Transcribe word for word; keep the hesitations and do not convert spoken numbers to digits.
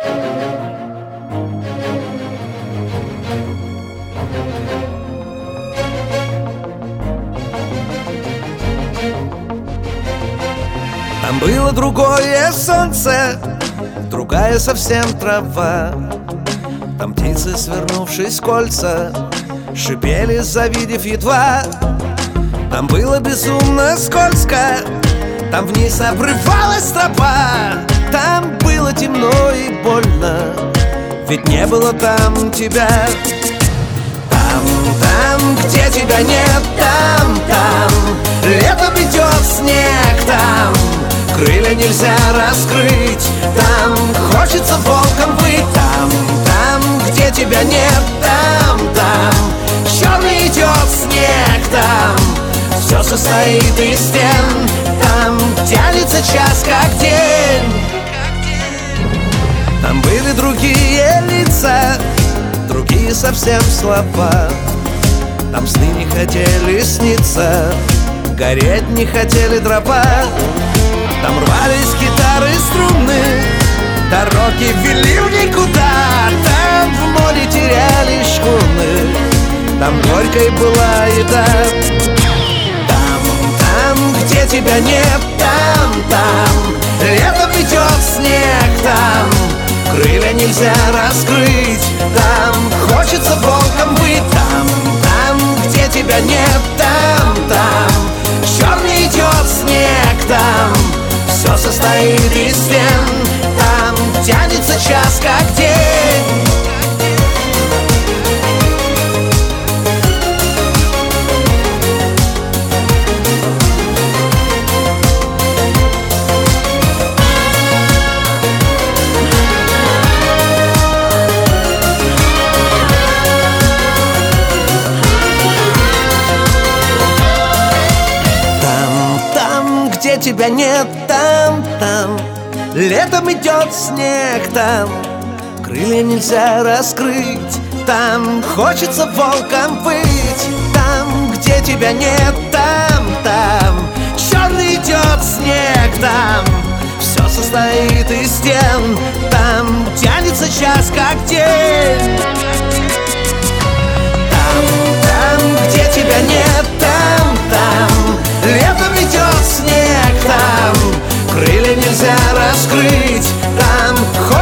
Там было другое солнце, другая совсем трава. Там птицы, свернувшись в кольца, шипели, завидев едва. Там было безумно скользко, там вниз обрывалась тропа. Там было темно и больно, ведь не было там тебя. Там, там, где тебя нет, там, там летом идет снег, там крылья нельзя раскрыть, там хочется волком быть. Там, там, где тебя нет, там, там черный идет снег, там все состоит из стен, там тянется час как день. Там были другие лица, другие совсем слова. Там сны не хотели сниться, гореть не хотели дрова. Там рвались гитары струны, дороги вели в никуда. Там в море теряли шхуны, там горькой была еда. Там, там, где тебя нет, там, там летом идет снег, там крылья нельзя раскрыть, там хочется волком быть. Там, там, где тебя нет, там, там черный идет снег, там все состоит из стен, там тянется час как день. Где тебя нет, там, там летом идет снег, там крылья нельзя раскрыть, там хочется волком быть. Там, где тебя нет, там, там черный идет снег, там все состоит из стен, там тянется час как день. Там, там, где тебя нет, там, там летом идет снег, там крылья нельзя раскрыть, там